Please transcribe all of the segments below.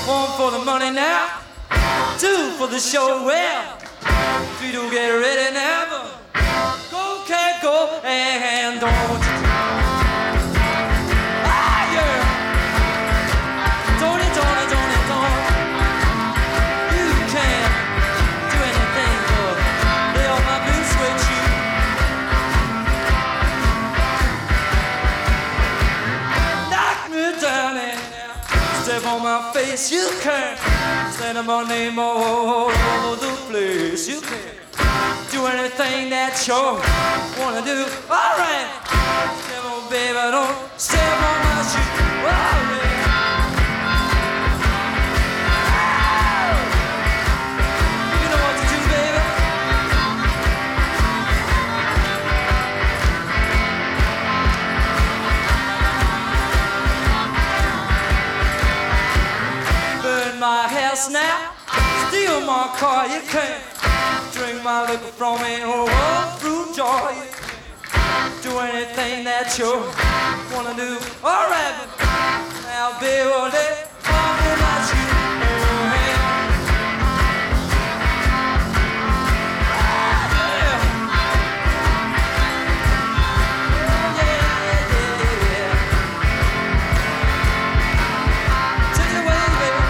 One for the money now, two for the show. Well, three to get ready now. Go, can't go, and don't you. Ah, yeah. Don't it. You can't do anything but lay on my blue suede shoe. Knock me down and step on my face. You can't stand up my name all over the place. You can't do anything that you wanna do. All right, step on, baby, don't step on my shoe. Oh, yeah. You know what to do, baby. Burn my house now, steal my car. You can't drink my liquor from me, oh, fruit jar. You can't do anything that you wanna do. All right, now, baby, let come in my shoe. Oh, hey. Take it away, baby.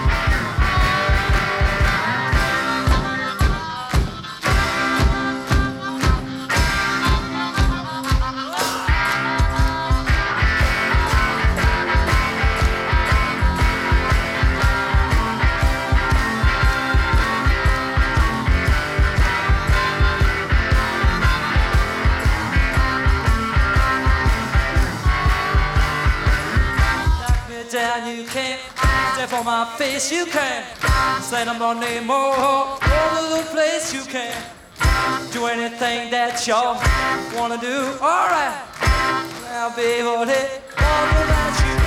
Down, you can't step on my face. You can't stand up my name all over the place. You can't do anything that y'all wanna do. All right, now, baby, let all about you.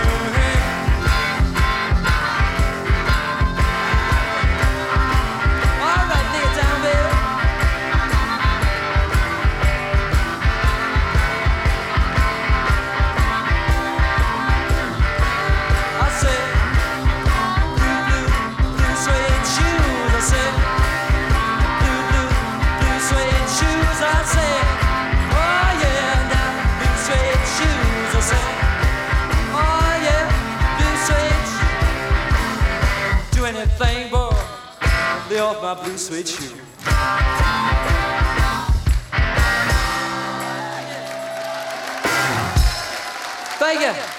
All right, lay it down, baby. Anything but lay off my blue suede shoe. Thank you.